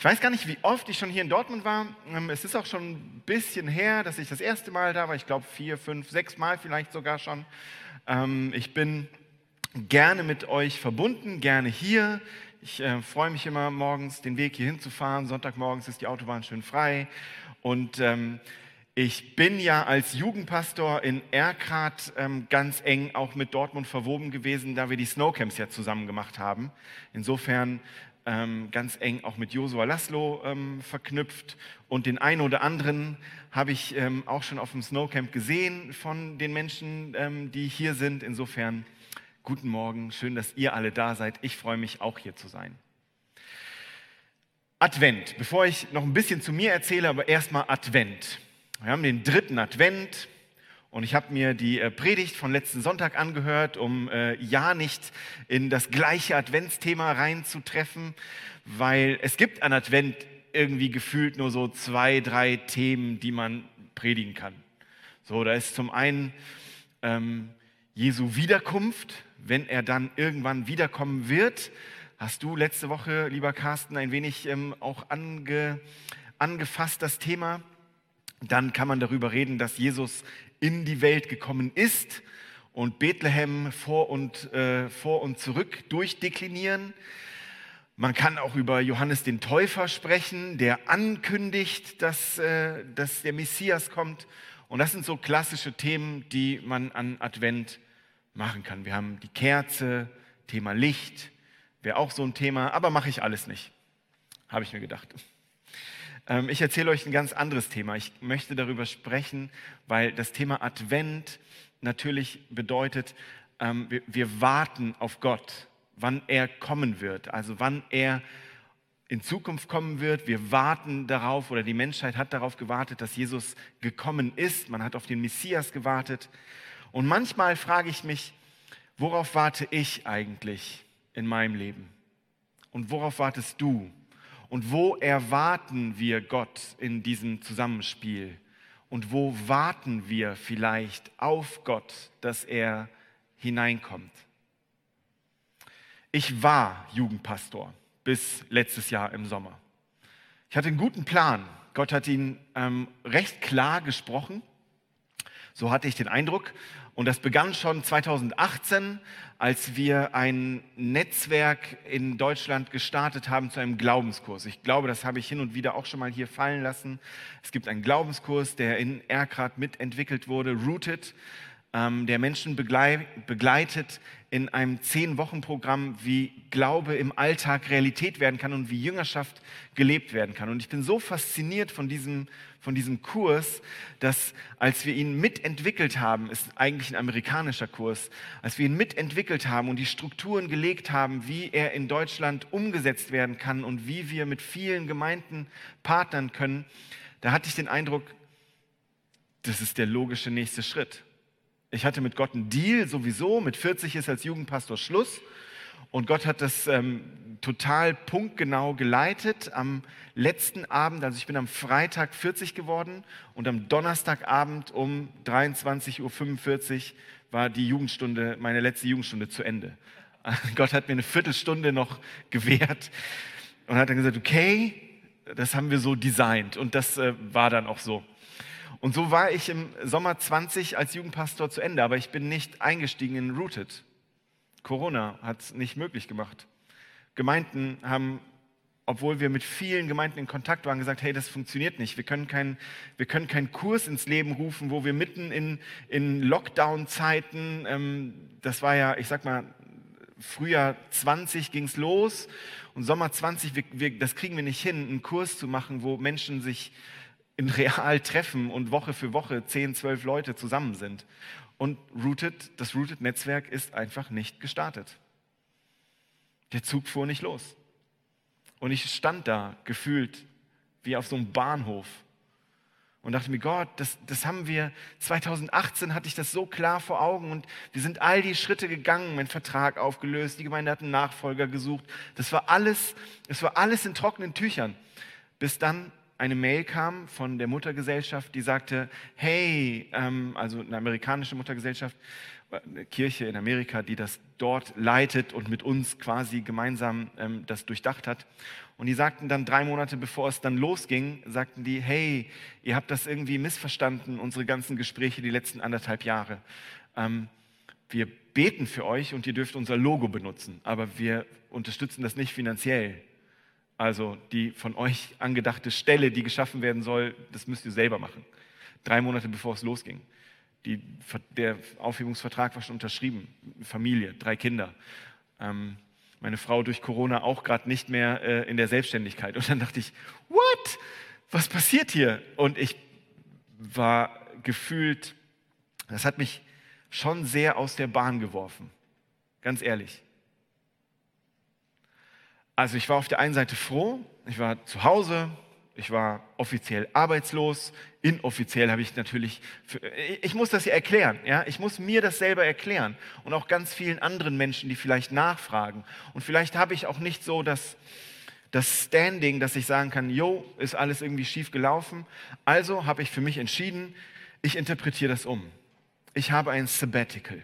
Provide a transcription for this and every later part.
Ich weiß gar nicht, wie oft ich schon hier in Dortmund war. Es ist auch schon ein bisschen her, dass ich das erste Mal da war. Ich glaube 4, 5, 6 Mal vielleicht sogar schon. Ich bin gerne mit euch verbunden, gerne hier. Ich freue mich immer morgens, den Weg hier hinzufahren. Sonntagmorgens ist die Autobahn schön frei. Und ich bin ja als Jugendpastor in Erkrath ganz eng auch mit Dortmund verwoben gewesen, da wir die Snowcamps ja zusammen gemacht haben. Insofern ganz eng auch mit Josua Laszlo verknüpft. Und den einen oder anderen habe ich auch schon auf dem Snowcamp gesehen von den Menschen, die hier sind. Insofern guten Morgen, schön, dass ihr alle da seid. Ich freue mich auch hier zu sein. Advent. Bevor ich noch ein bisschen zu mir erzähle, aber erstmal Advent. Wir haben den 3. Advent und ich habe mir die Predigt von letzten Sonntag angehört, um ja nicht in das gleiche Adventsthema reinzutreffen, weil es gibt an Advent irgendwie gefühlt nur so 2, 3 Themen, die man predigen kann. So, da ist zum einen Jesu Wiederkunft, wenn er dann irgendwann wiederkommen wird. Hast du letzte Woche, lieber Carsten, ein wenig auch angefasst das Thema. Dann kann man darüber reden, dass Jesus in die Welt gekommen ist und Bethlehem vor und zurück durchdeklinieren. Man kann auch über Johannes den Täufer sprechen, der ankündigt, dass der Messias kommt. Und das sind so klassische Themen, die man an Advent machen kann. Wir haben die Kerze, Thema Licht, wäre auch so ein Thema, aber mache ich alles nicht, habe ich mir gedacht. Ich erzähle euch ein ganz anderes Thema. Ich möchte darüber sprechen, weil das Thema Advent natürlich bedeutet, wir warten auf Gott, wann er kommen wird, also wann er in Zukunft kommen wird. Wir warten darauf, oder die Menschheit hat darauf gewartet, dass Jesus gekommen ist. Man hat auf den Messias gewartet. Und manchmal frage ich mich, worauf warte ich eigentlich in meinem Leben? Und worauf wartest du? Und wo erwarten wir Gott in diesem Zusammenspiel? Und wo warten wir vielleicht auf Gott, dass er hineinkommt? Ich war Jugendpastor bis letztes Jahr im Sommer. Ich hatte einen guten Plan. Gott hat ihn recht klar gesprochen. So hatte ich den Eindruck. Und das begann schon 2018, als wir ein Netzwerk in Deutschland gestartet haben zu einem Glaubenskurs. Ich glaube, das habe ich hin und wieder auch schon mal hier fallen lassen. Es gibt einen Glaubenskurs, der in Erkrath mitentwickelt wurde, Rooted, der Menschen begleitet in einem 10-Wochen-Programm, wie Glaube im Alltag Realität werden kann und wie Jüngerschaft gelebt werden kann. Und ich bin so fasziniert von diesem Kurs, dass als wir ihn mitentwickelt haben, ist eigentlich ein amerikanischer Kurs, als wir ihn mitentwickelt haben und die Strukturen gelegt haben, wie er in Deutschland umgesetzt werden kann und wie wir mit vielen Gemeinden partnern können, da hatte ich den Eindruck, das ist der logische nächste Schritt. Ich hatte mit Gott einen Deal sowieso, mit 40 ist als Jugendpastor Schluss und Gott hat das total punktgenau geleitet. Am letzten Abend, also ich bin am Freitag 40 geworden und am Donnerstagabend um 23:45 Uhr war die Jugendstunde, meine letzte Jugendstunde zu Ende. Gott hat mir eine Viertelstunde noch gewährt und hat dann gesagt, okay, das haben wir so designt und das war dann auch so. Und so war ich im Sommer 20 als Jugendpastor zu Ende, aber ich bin nicht eingestiegen in Rooted. Corona hat es nicht möglich gemacht. Gemeinden haben, obwohl wir mit vielen Gemeinden in Kontakt waren, gesagt, hey, das funktioniert nicht. Wir können keinen Kurs ins Leben rufen, wo wir mitten in Lockdown-Zeiten, das war ja, ich sag mal, Frühjahr 20 ging es los und Sommer 20, das kriegen wir nicht hin, einen Kurs zu machen, wo Menschen sich in real treffen und Woche für Woche 10, 12 Leute zusammen sind. Und das Rooted-Netzwerk ist einfach nicht gestartet. Der Zug fuhr nicht los. Und ich stand da gefühlt wie auf so einem Bahnhof und dachte mir, Gott, das haben wir, 2018 hatte ich das so klar vor Augen und wir sind all die Schritte gegangen, mein Vertrag aufgelöst, die Gemeinde hat einen Nachfolger es war alles in trockenen Tüchern, bis dann eine Mail kam von der Muttergesellschaft, die sagte, hey, also eine amerikanische Muttergesellschaft, eine Kirche in Amerika, die das dort leitet und mit uns quasi gemeinsam das durchdacht hat. Und die sagten dann 3 Monate bevor es dann losging, sagten die, hey, ihr habt das irgendwie missverstanden, unsere ganzen Gespräche die letzten 1,5 Jahre. Wir beten für euch und ihr dürft unser Logo benutzen, aber wir unterstützen das nicht finanziell. Also die von euch angedachte Stelle, die geschaffen werden soll, das müsst ihr selber machen. 3 Monate bevor es losging. Der Aufhebungsvertrag war schon unterschrieben. Familie, 3 Kinder. Meine Frau durch Corona auch gerade nicht mehr in der Selbstständigkeit. Und dann dachte ich, what? Was passiert hier? Und ich war gefühlt, das hat mich schon sehr aus der Bahn geworfen. Ganz ehrlich. Also ich war auf der einen Seite froh, ich war zu Hause, ich war offiziell arbeitslos, inoffiziell habe ich natürlich, ich muss das ja erklären, ja? Ich muss mir das selber erklären und auch ganz vielen anderen Menschen, die vielleicht nachfragen. Und vielleicht habe ich auch nicht so das Standing, dass ich sagen kann, jo, ist alles irgendwie schief gelaufen. Also habe ich für mich entschieden, ich interpretiere das um. Ich habe ein Sabbatical.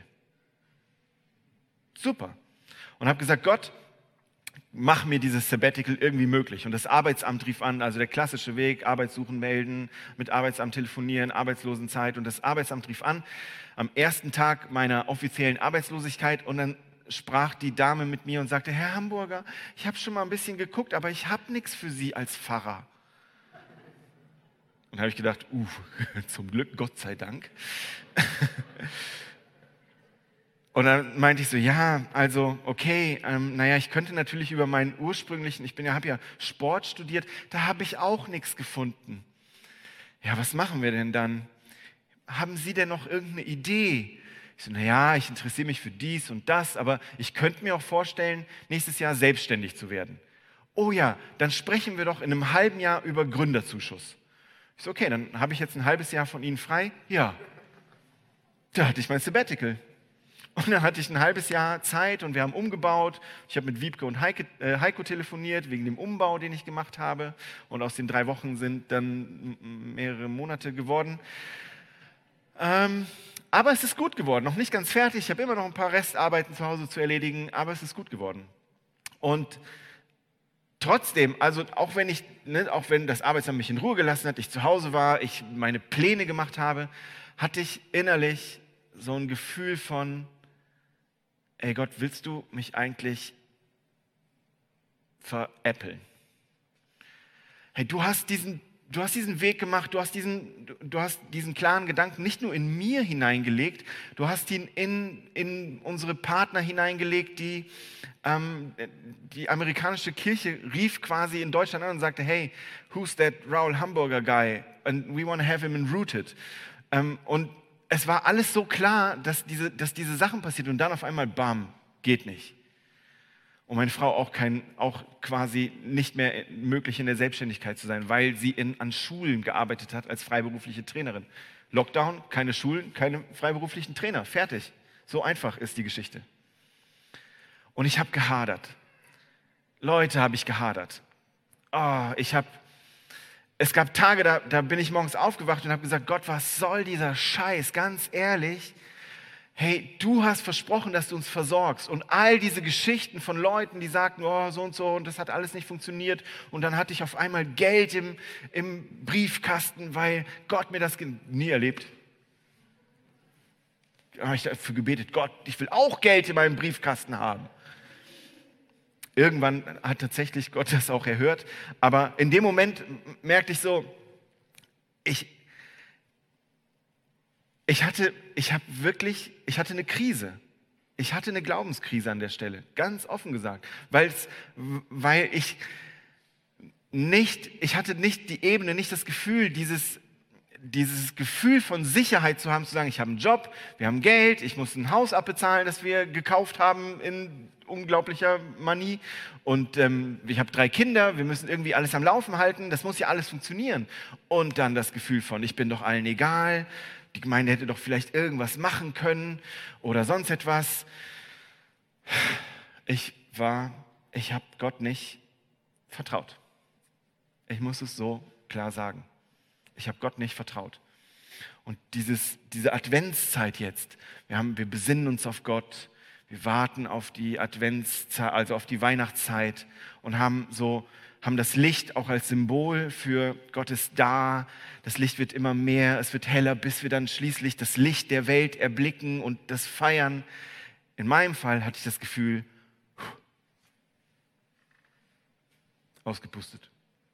Super. Und habe gesagt, Gott, mach mir dieses Sabbatical irgendwie möglich. Und das Arbeitsamt rief an, also der klassische Weg, Arbeitssuchen melden, mit Arbeitsamt telefonieren, Arbeitslosenzeit. Und das Arbeitsamt rief an am ersten Tag meiner offiziellen Arbeitslosigkeit. Und dann sprach die Dame mit mir und sagte, Herr Hamburger, ich habe schon mal ein bisschen geguckt, aber ich habe nichts für Sie als Pfarrer. Und da habe ich gedacht, zum Glück, Gott sei Dank. Und dann meinte ich so, ja, also okay, ich könnte natürlich über meinen ursprünglichen, habe ja Sport studiert, da habe ich auch nichts gefunden. Ja, was machen wir denn dann? Haben Sie denn noch irgendeine Idee? Ich so, ich interessiere mich für dies und das, aber ich könnte mir auch vorstellen, nächstes Jahr selbstständig zu werden. Oh ja, dann sprechen wir doch in einem halben Jahr über Gründerzuschuss. Ich so, okay, dann habe ich jetzt ein halbes Jahr von Ihnen frei. Ja, da hatte ich mein Sabbatical. Und dann hatte ich ein halbes Jahr Zeit und wir haben umgebaut. Ich habe mit Wiebke und Heiko telefoniert wegen dem Umbau, den ich gemacht habe. Und aus den 3 Wochen sind dann mehrere Monate geworden. Aber es ist gut geworden. Noch nicht ganz fertig. Ich habe immer noch ein paar Restarbeiten zu Hause zu erledigen, aber es ist gut geworden. Und trotzdem, also auch wenn das Arbeitsamt mich in Ruhe gelassen hat, ich zu Hause war, ich meine Pläne gemacht habe, hatte ich innerlich so ein Gefühl von, ey Gott, willst du mich eigentlich veräppeln? Hey, du hast diesen Weg gemacht, du hast diesen klaren Gedanken nicht nur in mir hineingelegt, du hast ihn in unsere Partner hineingelegt, die amerikanische Kirche rief quasi in Deutschland an und sagte, hey, who's that Raoul Hamburger guy? And we want to have him in Rooted. Und es war alles so klar, dass diese Sachen passiert und dann auf einmal, bam, geht nicht. Und meine Frau auch quasi nicht mehr möglich in der Selbstständigkeit zu sein, weil sie an Schulen gearbeitet hat als freiberufliche Trainerin. Lockdown, keine Schulen, keine freiberuflichen Trainer, fertig. So einfach ist die Geschichte. Und ich habe gehadert. Leute, habe ich gehadert. Es gab Tage, da bin ich morgens aufgewacht und habe gesagt, Gott, was soll dieser Scheiß? Ganz ehrlich, hey, du hast versprochen, dass du uns versorgst. Und all diese Geschichten von Leuten, die sagten, so und so, und das hat alles nicht funktioniert. Und dann hatte ich auf einmal Geld im Briefkasten, weil Gott mir das nie erlebt. Da habe ich dafür gebetet, Gott, ich will auch Geld in meinem Briefkasten haben. Irgendwann hat tatsächlich Gott das auch erhört. Aber in dem Moment merkte ich so, ich hatte eine Krise. Ich hatte eine Glaubenskrise an der Stelle, ganz offen gesagt. Weil ich hatte nicht die Ebene, nicht das Gefühl, dieses Gefühl von Sicherheit zu haben, zu sagen, ich habe einen Job, wir haben Geld, ich muss ein Haus abbezahlen, das wir gekauft haben in unglaublicher Manie und ich habe 3 Kinder, wir müssen irgendwie alles am Laufen halten, das muss ja alles funktionieren. Und dann das Gefühl von, ich bin doch allen egal, die Gemeinde hätte doch vielleicht irgendwas machen können oder sonst etwas. Ich habe Gott nicht vertraut. Ich muss es so klar sagen. Ich habe Gott nicht vertraut. Und diese Adventszeit jetzt, wir besinnen uns auf Gott, wir warten auf die Adventszeit, also auf die Weihnachtszeit und haben das Licht auch als Symbol für Gott ist da. Das Licht wird immer mehr, es wird heller, bis wir dann schließlich das Licht der Welt erblicken und das feiern. In meinem Fall hatte ich das Gefühl, ausgepustet.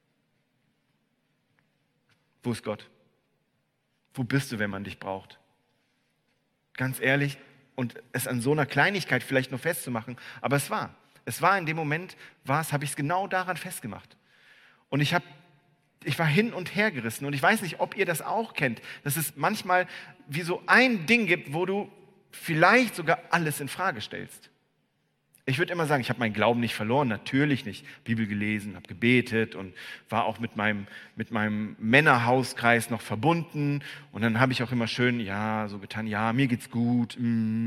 Wo ist Gott? Wo bist du, wenn man dich braucht? Ganz ehrlich, und es an so einer Kleinigkeit vielleicht nur festzumachen, aber es war in dem Moment, habe ich es genau daran festgemacht. Und ich war hin und her gerissen und ich weiß nicht, ob ihr das auch kennt, dass es manchmal wie so ein Ding gibt, wo du vielleicht sogar alles in Frage stellst. Ich würde immer sagen, ich habe meinen Glauben nicht verloren, natürlich nicht. Bibel gelesen, habe gebetet und war auch mit meinem Männerhauskreis noch verbunden. Und dann habe ich auch immer schön, ja, so getan, ja, mir geht's gut.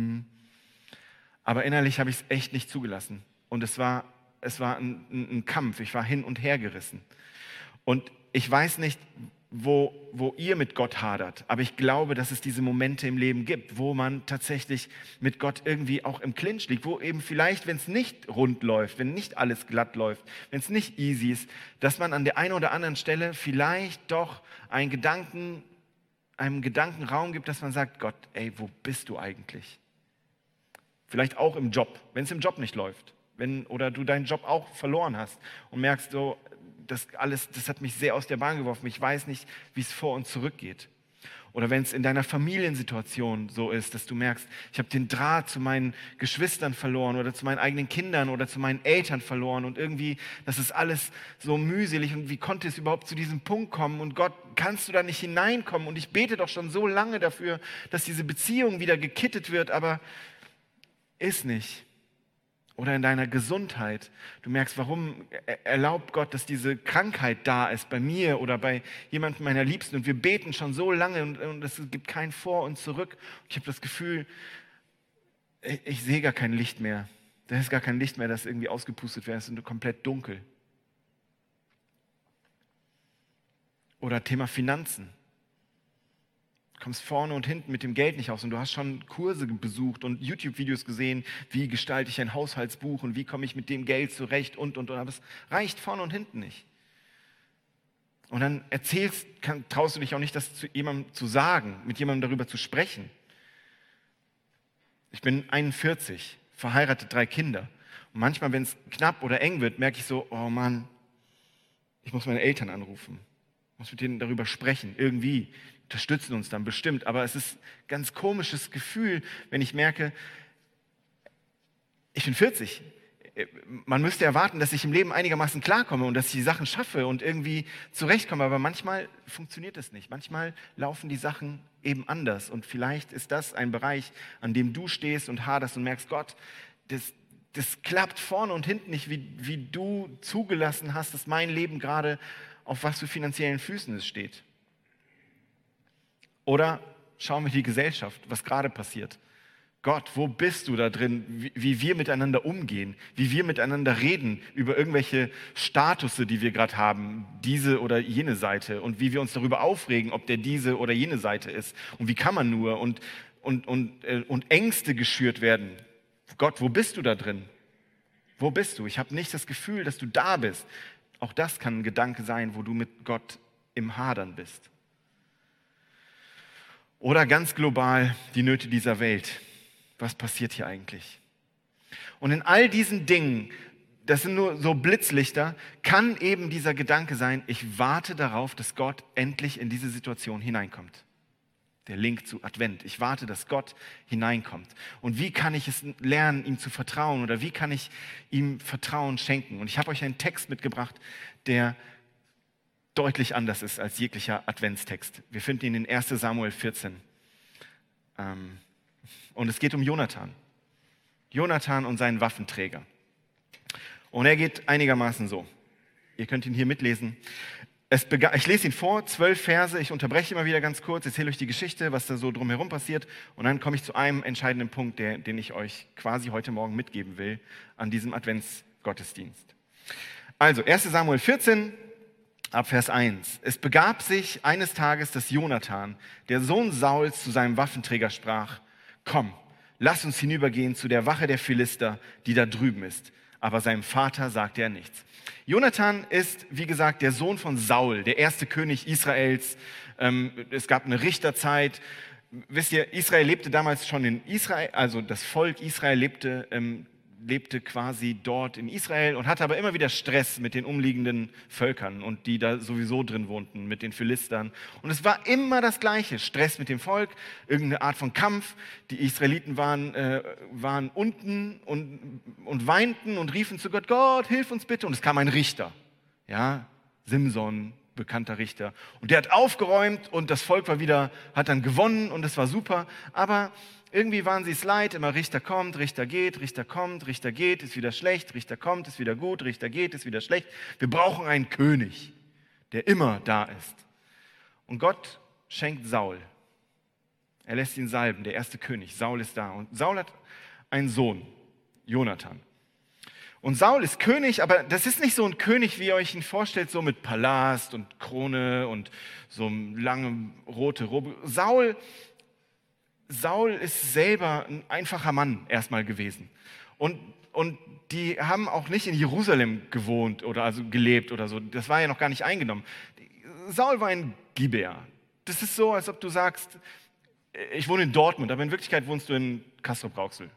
Aber innerlich habe ich es echt nicht zugelassen. Und es war ein Kampf, ich war hin und her gerissen. Und ich weiß nicht, wo ihr mit Gott hadert, aber ich glaube, dass es diese Momente im Leben gibt, wo man tatsächlich mit Gott irgendwie auch im Clinch liegt, wo eben vielleicht, wenn es nicht rund läuft, wenn nicht alles glatt läuft, wenn es nicht easy ist, dass man an der einen oder anderen Stelle vielleicht doch einem Gedanken Raum gibt, dass man sagt, Gott, ey, wo bist du eigentlich? Vielleicht auch im Job, wenn es im Job nicht läuft, oder du deinen Job auch verloren hast und merkst so, das hat mich sehr aus der Bahn geworfen. Ich weiß nicht, wie es vor und zurück geht. Oder wenn es in deiner Familiensituation so ist, dass du merkst, ich habe den Draht zu meinen Geschwistern verloren oder zu meinen eigenen Kindern oder zu meinen Eltern verloren und irgendwie, das ist alles so mühselig und wie konnte es überhaupt zu diesem Punkt kommen und Gott, kannst du da nicht hineinkommen und ich bete doch schon so lange dafür, dass diese Beziehung wieder gekittet wird, aber ist nicht. Oder in deiner Gesundheit. Du merkst, warum erlaubt Gott, dass diese Krankheit da ist bei mir oder bei jemandem meiner Liebsten und wir beten schon so lange und es gibt kein Vor und Zurück. Ich habe das Gefühl, ich sehe gar kein Licht mehr. Da ist gar kein Licht mehr, das irgendwie ausgepustet wäre. Es ist komplett dunkel. Oder Thema Finanzen. Du kommst vorne und hinten mit dem Geld nicht aus und du hast schon Kurse besucht und YouTube-Videos gesehen, wie gestalte ich ein Haushaltsbuch und wie komme ich mit dem Geld zurecht und. Aber es reicht vorne und hinten nicht. Und dann traust du dich auch nicht, das zu jemandem zu sagen, mit jemandem darüber zu sprechen. Ich bin 41, verheiratet, 3 Kinder. Und manchmal, wenn es knapp oder eng wird, merke ich so, oh Mann, ich muss meine Eltern anrufen. Ich muss mit denen darüber sprechen, irgendwie. Unterstützen uns dann bestimmt, aber es ist ein ganz komisches Gefühl, wenn ich merke, ich bin 40. Man müsste erwarten, dass ich im Leben einigermaßen klarkomme und dass ich die Sachen schaffe und irgendwie zurechtkomme, aber manchmal funktioniert das nicht. Manchmal laufen die Sachen eben anders und vielleicht ist das ein Bereich, an dem du stehst und haderst und merkst, Gott, das klappt vorne und hinten nicht, wie du zugelassen hast, dass mein Leben gerade auf was für finanziellen Füßen es steht. Oder schauen wir die Gesellschaft, was gerade passiert. Gott, wo bist du da drin, wie wir miteinander umgehen, wie wir miteinander reden über irgendwelche Statusse, die wir gerade haben, diese oder jene Seite und wie wir uns darüber aufregen, ob der diese oder jene Seite ist und wie kann man nur und Ängste geschürt werden. Gott, wo bist du da drin? Wo bist du? Ich habe nicht das Gefühl, dass du da bist. Auch das kann ein Gedanke sein, wo du mit Gott im Hadern bist. Oder ganz global die Nöte dieser Welt. Was passiert hier eigentlich? Und in all diesen Dingen, das sind nur so Blitzlichter, kann eben dieser Gedanke sein, ich warte darauf, dass Gott endlich in diese Situation hineinkommt. Der Link zu Advent. Ich warte, dass Gott hineinkommt. Und wie kann ich es lernen, ihm zu vertrauen oder wie kann ich ihm Vertrauen schenken? Und ich habe euch einen Text mitgebracht, der deutlich anders ist als jeglicher Adventstext. Wir finden ihn in 1. Samuel 14. Und es geht um Jonathan. Jonathan und seinen Waffenträger. Und er geht einigermaßen so. Ihr könnt ihn hier mitlesen. Ich lese ihn vor, 12 Verse. Ich unterbreche immer wieder ganz kurz, erzähle euch die Geschichte, was da so drumherum passiert. Und dann komme ich zu einem entscheidenden Punkt, den ich euch quasi heute Morgen mitgeben will an diesem Adventsgottesdienst. Also, 1. Samuel 14. ab Vers 1. Es begab sich eines Tages, dass Jonathan, der Sohn Sauls, zu seinem Waffenträger sprach: Komm, lass uns hinübergehen zu der Wache der Philister, die da drüben ist. Aber seinem Vater sagte er nichts. Jonathan ist, wie gesagt, der Sohn von Saul, der erste König Israels. Es gab eine Richterzeit. Wisst ihr, Israel lebte damals schon in Israel, also das Volk Israel lebte quasi dort in Israel und hatte aber immer wieder Stress mit den umliegenden Völkern und die da sowieso drin wohnten, mit den Philistern. Und es war immer das Gleiche, Stress mit dem Volk, irgendeine Art von Kampf. Die Israeliten waren unten und weinten und riefen zu Gott: Gott, hilf uns bitte. Und es kam ein Richter, ja, Simson, bekannter Richter. Und der hat aufgeräumt und das Volk hat dann gewonnen und es war super. Aber irgendwie waren sie es leid, immer Richter kommt, Richter geht, Richter kommt, Richter geht, ist wieder schlecht, Richter kommt, ist wieder gut, Richter geht, ist wieder schlecht. Wir brauchen einen König, der immer da ist. Und Gott schenkt Saul. Er lässt ihn salben, der erste König. Saul ist da. Und Saul hat einen Sohn, Jonathan. Und Saul ist König, aber das ist nicht so ein König, wie ihr euch ihn vorstellt, so mit Palast und Krone und so lange rote Robe. Saul ist selber ein einfacher Mann erstmal gewesen. Und die haben auch nicht in Jerusalem gewohnt oder also gelebt oder so. Das war ja noch gar nicht eingenommen. Saul war in Gibea. Das ist so, als ob du sagst, ich wohne in Dortmund, aber in Wirklichkeit wohnst du in Castrop-Rauxel.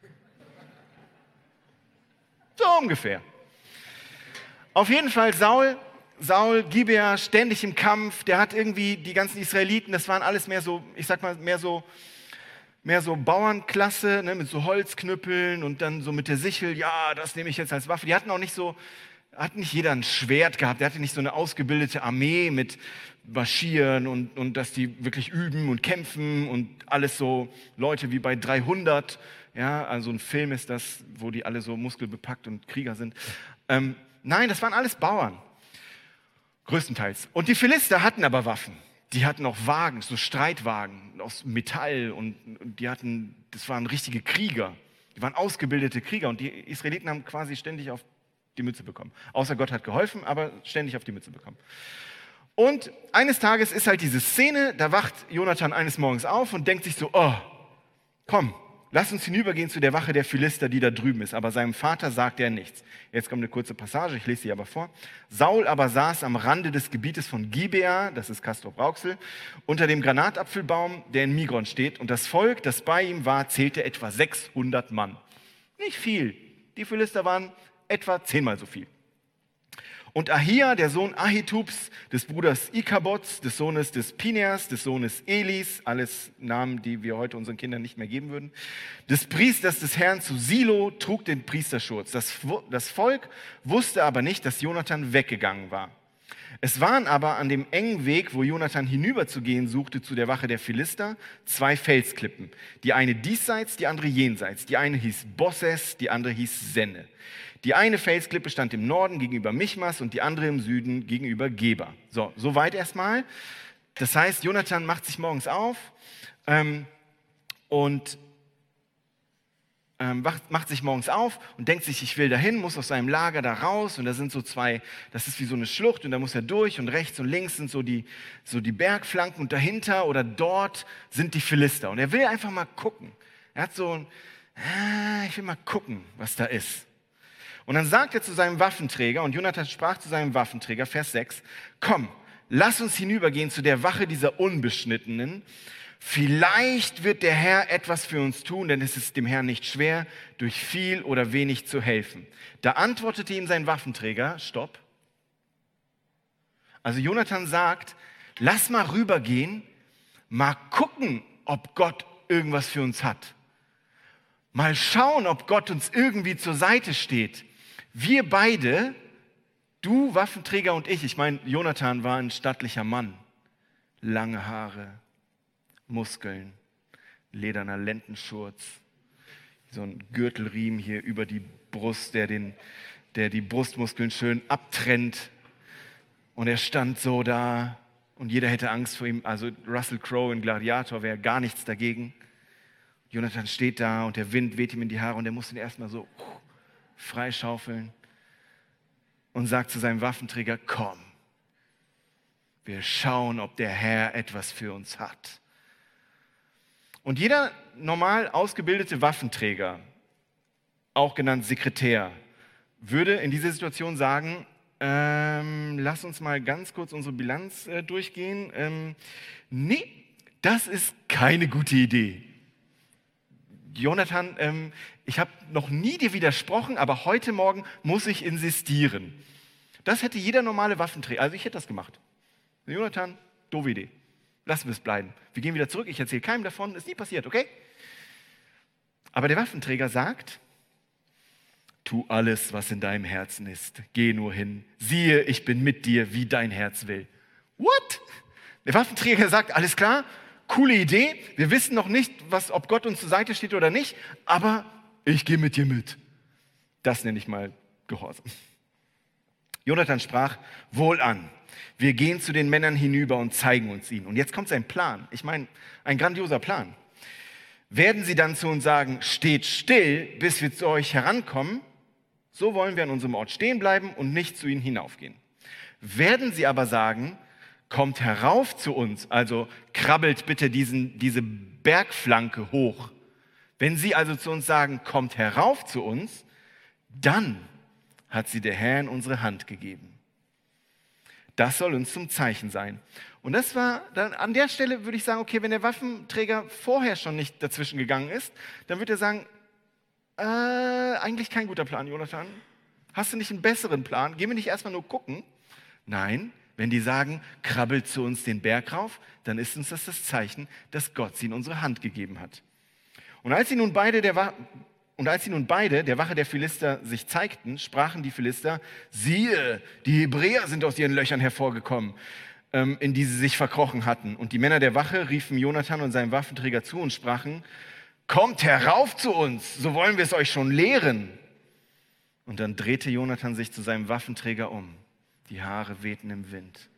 So ungefähr. Auf jeden Fall Saul, Gibea, ständig im Kampf. Der hat irgendwie die ganzen Israeliten, das waren alles mehr so, ich sag mal, mehr so Bauernklasse, ne, mit so Holzknüppeln und dann so mit der Sichel, ja, das nehme ich jetzt als Waffe. Die hatten auch nicht jeder ein Schwert gehabt, der hatte nicht so eine ausgebildete Armee mit Marschieren und dass die wirklich üben und kämpfen und alles so Leute wie bei 300. Ja, also ein Film ist das, wo die alle so muskelbepackt und Krieger sind. Nein, das waren alles Bauern, größtenteils. Und die Philister hatten aber Waffen. Die hatten auch Wagen, so Streitwagen aus Metall und das waren richtige Krieger. Die waren ausgebildete Krieger und die Israeliten haben quasi ständig auf die Mütze bekommen. Außer Gott hat geholfen, aber ständig auf die Mütze bekommen. Und eines Tages ist halt diese Szene, da wacht Jonathan eines Morgens auf und denkt sich so: Oh, komm, lass uns hinübergehen zu der Wache der Philister, die da drüben ist. Aber seinem Vater sagt er nichts. Jetzt kommt eine kurze Passage, ich lese sie aber vor. Saul aber saß am Rande des Gebietes von Gibea, das ist Castrop-Rauxel, unter dem Granatapfelbaum, der in Migron steht. Und das Volk, das bei ihm war, zählte etwa 600 Mann. Nicht viel. Die Philister waren etwa 10-mal so viel. Und Ahia, der Sohn Ahitubs, des Bruders Ikabots, des Sohnes des Pineas, des Sohnes Elis, alles Namen, die wir heute unseren Kindern nicht mehr geben würden, des Priesters des Herrn zu Silo, trug den Priesterschurz. Das Volk wusste aber nicht, dass Jonathan weggegangen war. Es waren aber an dem engen Weg, wo Jonathan hinüberzugehen suchte zu der Wache der Philister, 2 Felsklippen. Die eine diesseits, die andere jenseits. Die eine hieß Bosses, die andere hieß Senne. Die eine Felsklippe stand im Norden gegenüber Michmas und die andere im Süden gegenüber Geba. So, soweit erstmal. Das heißt, Jonathan macht sich morgens auf und macht sich morgens auf und denkt sich, ich will dahin, muss aus seinem Lager da raus und da sind so 2, das ist wie so eine Schlucht und da muss er durch und rechts und links sind so die Bergflanken und dahinter oder dort sind die Philister und er will einfach mal gucken. Er hat ich will mal gucken, was da ist. Und dann sagt er zu seinem Waffenträger, und Jonathan sprach zu seinem Waffenträger, Vers 6, komm, lass uns hinübergehen zu der Wache dieser Unbeschnittenen. Vielleicht wird der Herr etwas für uns tun, denn es ist dem Herrn nicht schwer, durch viel oder wenig zu helfen. Da antwortete ihm sein Waffenträger, stopp. Also Jonathan sagt, lass mal rübergehen, mal gucken, ob Gott irgendwas für uns hat. Mal schauen, ob Gott uns irgendwie zur Seite steht. Wir beide, du Waffenträger und ich meine, Jonathan war ein stattlicher Mann. Lange Haare, Muskeln, lederner Lendenschurz, so ein Gürtelriemen hier über die Brust, der die Brustmuskeln schön abtrennt. Und er stand so da und jeder hätte Angst vor ihm. Also Russell Crowe in Gladiator wäre gar nichts dagegen. Jonathan steht da und der Wind weht ihm in die Haare und er muss ihn erstmal so freischaufeln und sagt zu seinem Waffenträger, komm, Wir schauen, ob der Herr etwas für uns hat. Und jeder normal ausgebildete Waffenträger, auch genannt Sekretär, würde in dieser Situation sagen, lass uns mal ganz kurz unsere Bilanz durchgehen. Nee, das ist keine gute Idee. Jonathan, ich habe noch nie dir widersprochen, aber heute Morgen muss ich insistieren. Das hätte jeder normale Waffenträger, also ich hätte das gemacht. Jonathan, doofe Idee. Lassen wir es bleiben. Wir gehen wieder zurück, ich erzähle keinem davon, ist nie passiert, okay? Aber der Waffenträger sagt, tu alles, was in deinem Herzen ist. Geh nur hin. Siehe, ich bin mit dir, wie dein Herz will. What? Der Waffenträger sagt, alles klar, coole Idee. Wir wissen noch nicht, ob Gott uns zur Seite steht oder nicht, aber ich gehe mit dir mit. Das nenne ich mal Gehorsam. Jonathan sprach, wohlan, wir gehen zu den Männern hinüber und zeigen uns ihn. Und jetzt kommt sein Plan. Ich meine, ein grandioser Plan. Werden sie dann zu uns sagen, steht still, bis wir zu euch herankommen, so wollen wir an unserem Ort stehen bleiben und nicht zu ihnen hinaufgehen. Werden sie aber sagen, kommt herauf zu uns, also krabbelt bitte diese Bergflanke hoch. Wenn sie also zu uns sagen, kommt herauf zu uns, dann hat sie der Herr in unsere Hand gegeben. Das soll uns zum Zeichen sein. Und das war dann an der Stelle, würde ich sagen, okay, wenn der Waffenträger vorher schon nicht dazwischen gegangen ist, dann würde er sagen, eigentlich kein guter Plan, Jonathan. Hast du nicht einen besseren Plan? Gehen wir nicht erstmal nur gucken? Nein, wenn die sagen, krabbelt zu uns den Berg rauf, dann ist uns das Zeichen, dass Gott sie in unsere Hand gegeben hat. Und als sie nun beide der Wache der Philister sich zeigten, sprachen die Philister, siehe, die Hebräer sind aus ihren Löchern hervorgekommen, in die sie sich verkrochen hatten. Und die Männer der Wache riefen Jonathan und seinem Waffenträger zu und sprachen, kommt herauf zu uns, so wollen wir es euch schon lehren. Und dann drehte Jonathan sich zu seinem Waffenträger um. Die Haare wehten im Wind.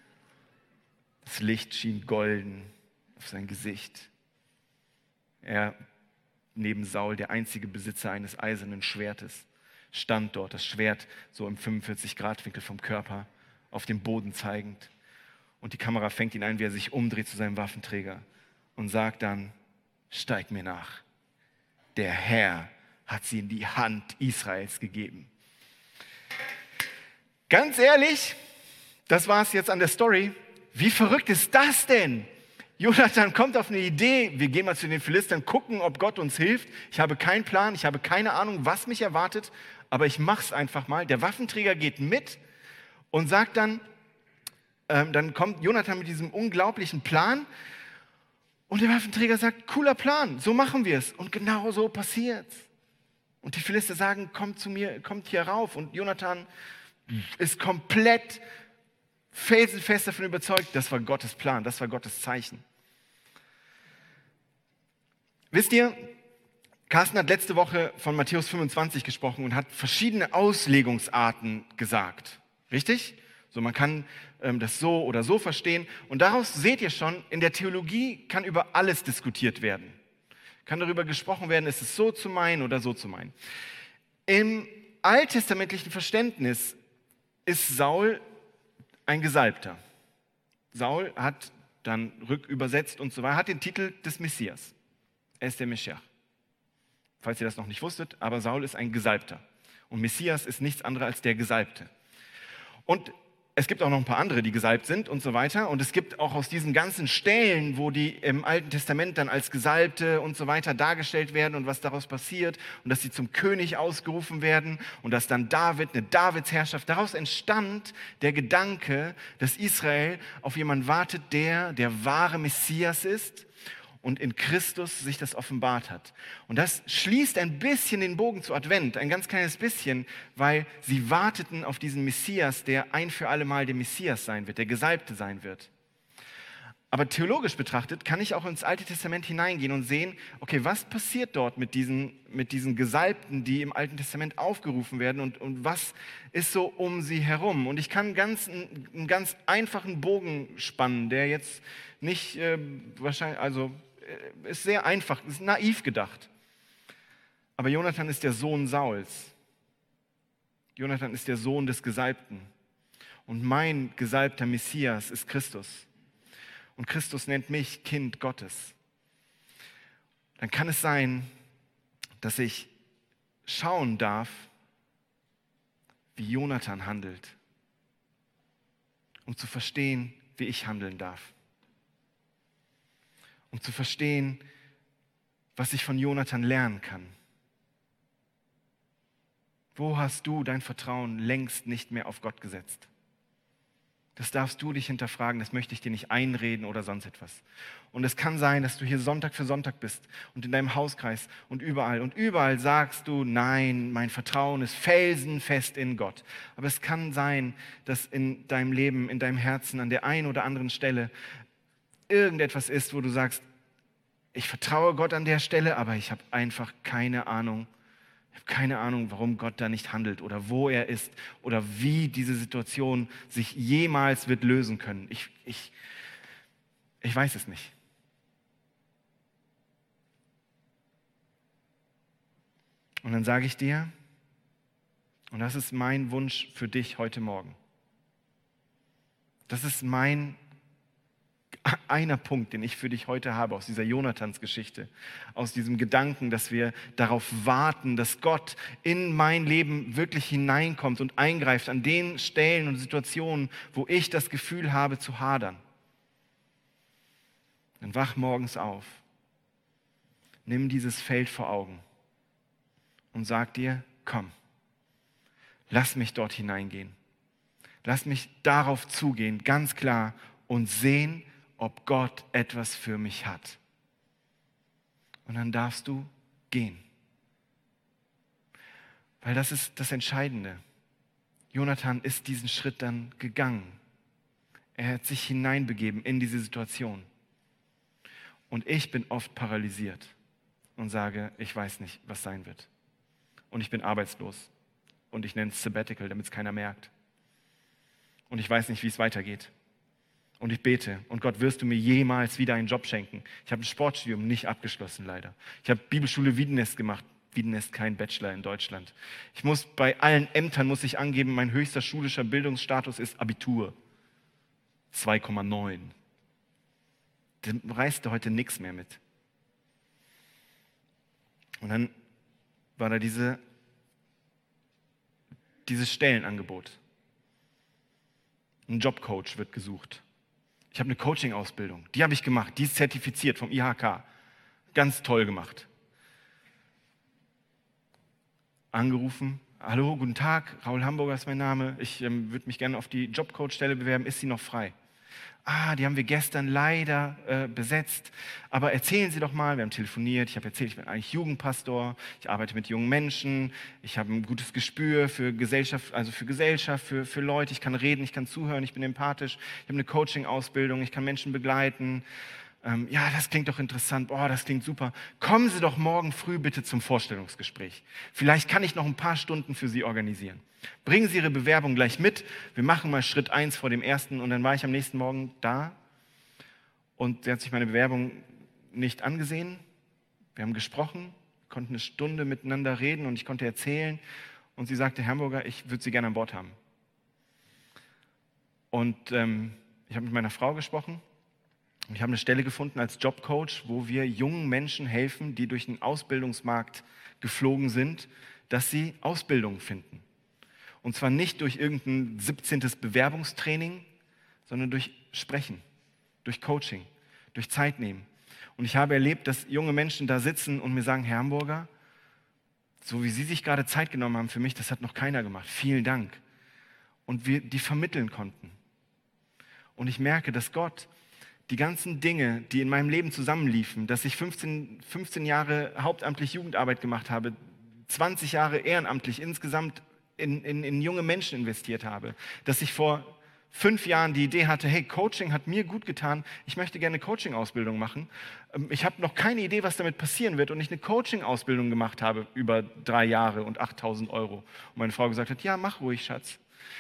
Das Licht schien golden auf sein Gesicht. Er, neben Saul, der einzige Besitzer eines eisernen Schwertes, stand dort, das Schwert so im 45-Grad-Winkel vom Körper, auf dem Boden zeigend. Und die Kamera fängt ihn ein, wie er sich umdreht zu seinem Waffenträger und sagt dann, steig mir nach. Der Herr hat sie in die Hand Israels gegeben. Ganz ehrlich, das war es jetzt an der Story. Wie verrückt ist das denn? Jonathan kommt auf eine Idee, wir gehen mal zu den Philistern, gucken, ob Gott uns hilft. Ich habe keinen Plan, ich habe keine Ahnung, was mich erwartet, aber ich mache es einfach mal. Der Waffenträger geht mit und sagt dann kommt Jonathan mit diesem unglaublichen Plan und der Waffenträger sagt, cooler Plan, so machen wir es. Und genau so passiert's. Und die Philister sagen, kommt zu mir, kommt hier rauf. Und Jonathan ist komplett felsenfest davon überzeugt, das war Gottes Plan, das war Gottes Zeichen. Wisst ihr, Carsten hat letzte Woche von Matthäus 25 gesprochen und hat verschiedene Auslegungsarten gesagt. Richtig? So, man kann das so oder so verstehen. Und daraus seht ihr schon, in der Theologie kann über alles diskutiert werden. Kann darüber gesprochen werden, ist es so zu meinen oder so zu meinen. Im alttestamentlichen Verständnis ist Saul ein Gesalbter. Saul hat dann rückübersetzt und so weiter, hat den Titel des Messias. Er ist der Meschiach. Falls ihr das noch nicht wusstet, aber Saul ist ein Gesalbter. Und Messias ist nichts anderes als der Gesalbte. Und es gibt auch noch ein paar andere, die gesalbt sind und so weiter. Und es gibt auch aus diesen ganzen Stellen, wo die im Alten Testament dann als Gesalbte und so weiter dargestellt werden und was daraus passiert und dass sie zum König ausgerufen werden und dass dann David, eine Davidsherrschaft, daraus entstand der Gedanke, dass Israel auf jemanden wartet, der wahre Messias ist und in Christus sich das offenbart hat. Und das schließt ein bisschen den Bogen zu Advent, ein ganz kleines bisschen, weil sie warteten auf diesen Messias, der ein für alle Mal der Messias sein wird, der Gesalbte sein wird. Aber theologisch betrachtet kann ich auch ins Alte Testament hineingehen und sehen, okay, was passiert dort mit diesen Gesalbten, die im Alten Testament aufgerufen werden und was ist so um sie herum? Und ich kann einen ganz einfachen Bogen spannen, der jetzt nicht wahrscheinlich, also ist sehr einfach, ist naiv gedacht. Aber Jonathan ist der Sohn Sauls. Jonathan ist der Sohn des Gesalbten. Und mein gesalbter Messias ist Christus. Und Christus nennt mich Kind Gottes. Dann kann es sein, dass ich schauen darf, wie Jonathan handelt, um zu verstehen, wie ich handeln darf. Um zu verstehen, was ich von Jonathan lernen kann. Wo hast du dein Vertrauen längst nicht mehr auf Gott gesetzt? Das darfst du dich hinterfragen, das möchte ich dir nicht einreden oder sonst etwas. Und es kann sein, dass du hier Sonntag für Sonntag bist und in deinem Hauskreis und überall sagst du, nein, mein Vertrauen ist felsenfest in Gott. Aber es kann sein, dass in deinem Leben, in deinem Herzen an der einen oder anderen Stelle irgendetwas ist, wo du sagst, ich vertraue Gott an der Stelle, aber ich habe einfach keine Ahnung. Ich habe keine Ahnung, warum Gott da nicht handelt oder wo er ist oder wie diese Situation sich jemals wird lösen können. Ich weiß es nicht. Und dann sage ich dir, und das ist mein Wunsch für dich heute Morgen. Das ist einer Punkt, den ich für dich heute habe aus dieser Jonathans-Geschichte, aus diesem Gedanken, dass wir darauf warten, dass Gott in mein Leben wirklich hineinkommt und eingreift an den Stellen und Situationen, wo ich das Gefühl habe zu hadern. Dann wach morgens auf, nimm dieses Feld vor Augen und sag dir, komm, lass mich dort hineingehen. Lass mich darauf zugehen, ganz klar, und sehen, ob Gott etwas für mich hat. Und dann darfst du gehen. Weil das ist das Entscheidende. Jonathan ist diesen Schritt dann gegangen. Er hat sich hineinbegeben in diese Situation. Und ich bin oft paralysiert und sage, ich weiß nicht, was sein wird. Und ich bin arbeitslos. Und ich nenne es Sabbatical, damit es keiner merkt. Und ich weiß nicht, wie es weitergeht. Und ich bete, und Gott, wirst du mir jemals wieder einen Job schenken? Ich habe ein Sportstudium nicht abgeschlossen, leider. Ich habe Bibelschule Wiedenest gemacht. Wiedenest kein Bachelor in Deutschland. Bei allen Ämtern muss ich angeben, mein höchster schulischer Bildungsstatus ist Abitur. 2,9. Da reißt heute nichts mehr mit. Und dann war da dieses Stellenangebot. Ein Jobcoach wird gesucht. Ich habe eine Coaching-Ausbildung, die habe ich gemacht, die ist zertifiziert vom IHK. Ganz toll gemacht. Angerufen, hallo, guten Tag, Raul Hamburger ist mein Name, ich würde mich gerne auf die Jobcoach-Stelle bewerben, ist sie noch frei? Die haben wir gestern leider besetzt, aber erzählen Sie doch mal, wir haben telefoniert, ich habe erzählt, ich bin eigentlich Jugendpastor, ich arbeite mit jungen Menschen, ich habe ein gutes Gespür für Gesellschaft, für Leute, ich kann reden, ich kann zuhören, ich bin empathisch, ich habe eine Coaching-Ausbildung, ich kann Menschen begleiten. Ja, das klingt doch interessant, das klingt super. Kommen Sie doch morgen früh bitte zum Vorstellungsgespräch. Vielleicht kann ich noch ein paar Stunden für Sie organisieren. Bringen Sie Ihre Bewerbung gleich mit. Wir machen mal Schritt 1 vor dem ersten. Und dann war ich am nächsten Morgen da und sie hat sich meine Bewerbung nicht angesehen. Wir haben gesprochen, konnten eine Stunde miteinander reden und ich konnte erzählen. Und sie sagte, Herr Hamburger, ich würde Sie gerne an Bord haben. Und ich habe mit meiner Frau gesprochen. Ich habe eine Stelle gefunden als Jobcoach, wo wir jungen Menschen helfen, die durch den Ausbildungsmarkt geflogen sind, dass sie Ausbildung finden. Und zwar nicht durch irgendein 17. Bewerbungstraining, sondern durch Sprechen, durch Coaching, durch Zeit nehmen. Und ich habe erlebt, dass junge Menschen da sitzen und mir sagen, Herr Hamburger, so wie Sie sich gerade Zeit genommen haben für mich, das hat noch keiner gemacht. Vielen Dank. Und wir die vermitteln konnten. Und ich merke, dass Gott die ganzen Dinge, die in meinem Leben zusammenliefen, dass ich 15 Jahre hauptamtlich Jugendarbeit gemacht habe, 20 Jahre ehrenamtlich insgesamt in junge Menschen investiert habe, dass ich vor 5 Jahren die Idee hatte, hey, Coaching hat mir gut getan, ich möchte gerne eine Coaching-Ausbildung machen. Ich habe noch keine Idee, was damit passieren wird und ich eine Coaching-Ausbildung gemacht habe über 3 Jahre und 8.000 Euro. Und meine Frau gesagt hat, ja, mach ruhig, Schatz.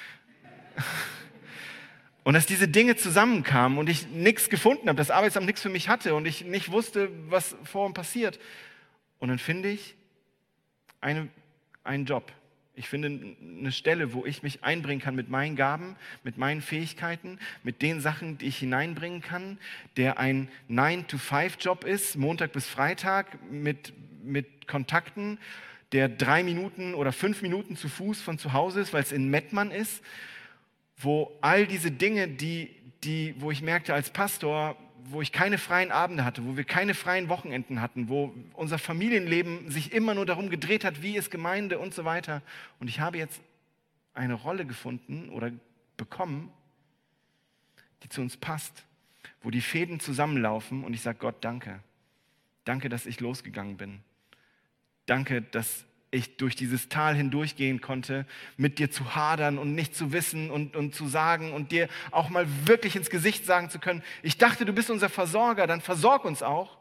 Und dass diese Dinge zusammenkamen und ich nichts gefunden habe, das Arbeitsamt nichts für mich hatte und ich nicht wusste, was vor und passiert. Und dann finde ich einen Job Ich finde eine Stelle, wo ich mich einbringen kann mit meinen Gaben, mit meinen Fähigkeiten, mit den Sachen, die ich hineinbringen kann, der ein 9-to-5-Job ist, Montag bis Freitag, mit Kontakten, der 3 Minuten oder 5 Minuten zu Fuß von zu Hause ist, weil es in Mettmann ist, wo all diese Dinge, wo ich merkte als Pastor, wo ich keine freien Abende hatte, wo wir keine freien Wochenenden hatten, wo unser Familienleben sich immer nur darum gedreht hat, wie ist Gemeinde und so weiter. Und ich habe jetzt eine Rolle gefunden oder bekommen, die zu uns passt, wo die Fäden zusammenlaufen und ich sage Gott, danke. Danke, dass ich losgegangen bin. Danke, dass ich durch dieses Tal hindurchgehen konnte, mit dir zu hadern und nicht zu wissen und zu sagen und dir auch mal wirklich ins Gesicht sagen zu können, ich dachte, du bist unser Versorger, dann versorg uns auch.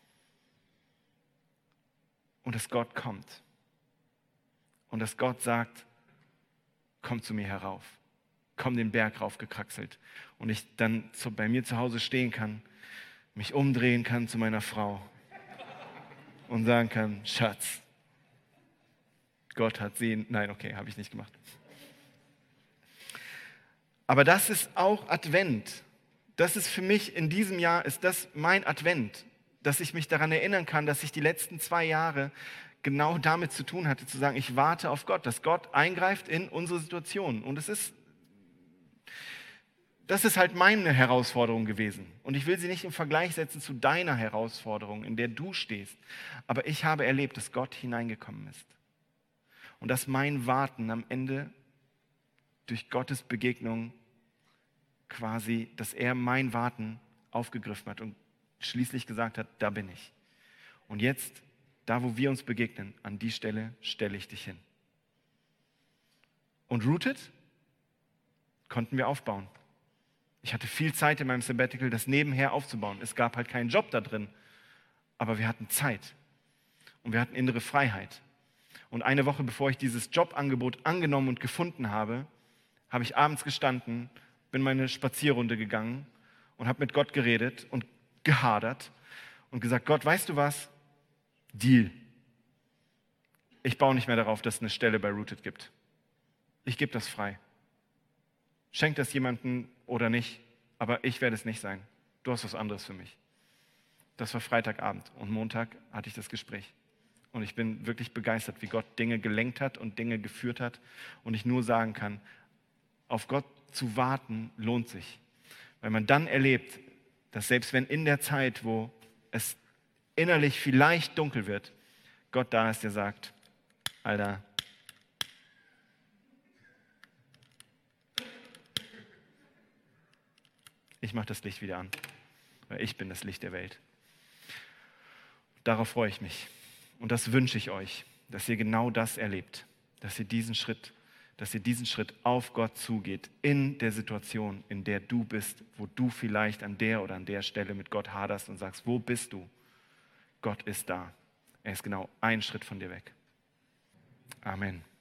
Und dass Gott kommt. Und dass Gott sagt, komm zu mir herauf. Komm den Berg raufgekraxelt. Und ich dann bei mir zu Hause stehen kann, mich umdrehen kann zu meiner Frau und sagen kann, Schatz, Gott hat sie, nein, okay, habe ich nicht gemacht. Aber das ist auch Advent. Das ist für mich in diesem Jahr, ist das mein Advent, dass ich mich daran erinnern kann, dass ich die letzten 2 Jahre genau damit zu tun hatte, zu sagen, ich warte auf Gott, dass Gott eingreift in unsere Situation. Und das ist halt meine Herausforderung gewesen. Und ich will sie nicht im Vergleich setzen zu deiner Herausforderung, in der du stehst. Aber ich habe erlebt, dass Gott hineingekommen ist. Und dass mein Warten am Ende durch Gottes Begegnung quasi, dass er mein Warten aufgegriffen hat und schließlich gesagt hat, da bin ich. Und jetzt, da wo wir uns begegnen, an die Stelle stelle ich dich hin. Und Rooted konnten wir aufbauen. Ich hatte viel Zeit in meinem Sabbatical, das nebenher aufzubauen. Es gab halt keinen Job da drin, aber wir hatten Zeit und wir hatten innere Freiheit. Und eine Woche bevor ich dieses Jobangebot angenommen und gefunden habe, habe ich abends gestanden, bin meine Spazierrunde gegangen und habe mit Gott geredet und gehadert und gesagt, Gott, weißt du was? Deal. Ich baue nicht mehr darauf, dass es eine Stelle bei Rooted gibt. Ich gebe das frei. Schenk das jemandem oder nicht, aber ich werde es nicht sein. Du hast was anderes für mich. Das war Freitagabend und Montag hatte ich das Gespräch. Und ich bin wirklich begeistert, wie Gott Dinge gelenkt hat und Dinge geführt hat. Und ich nur sagen kann, auf Gott zu warten lohnt sich. Weil man dann erlebt, dass selbst wenn in der Zeit, wo es innerlich vielleicht dunkel wird, Gott da ist, der sagt, Alter, ich mache das Licht wieder an, weil ich bin das Licht der Welt. Darauf freue ich mich. Und das wünsche ich euch, dass ihr genau das erlebt, dass ihr diesen Schritt auf Gott zugeht, in der Situation, in der du bist, wo du vielleicht an der oder an der Stelle mit Gott haderst und sagst, wo bist du? Gott ist da. Er ist genau einen Schritt von dir weg. Amen.